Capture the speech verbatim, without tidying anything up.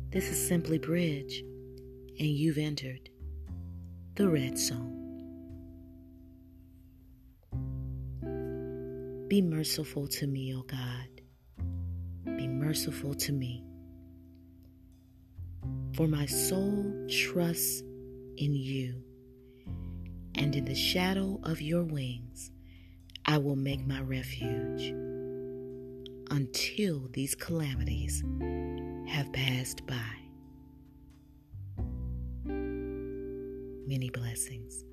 This is Simply Bridge, and you've entered the Red Zone. Be merciful to me, O God. Be merciful to me. For my soul trusts in you, and in the shadow of your wings I will make my refuge until these calamities have passed by. Many blessings.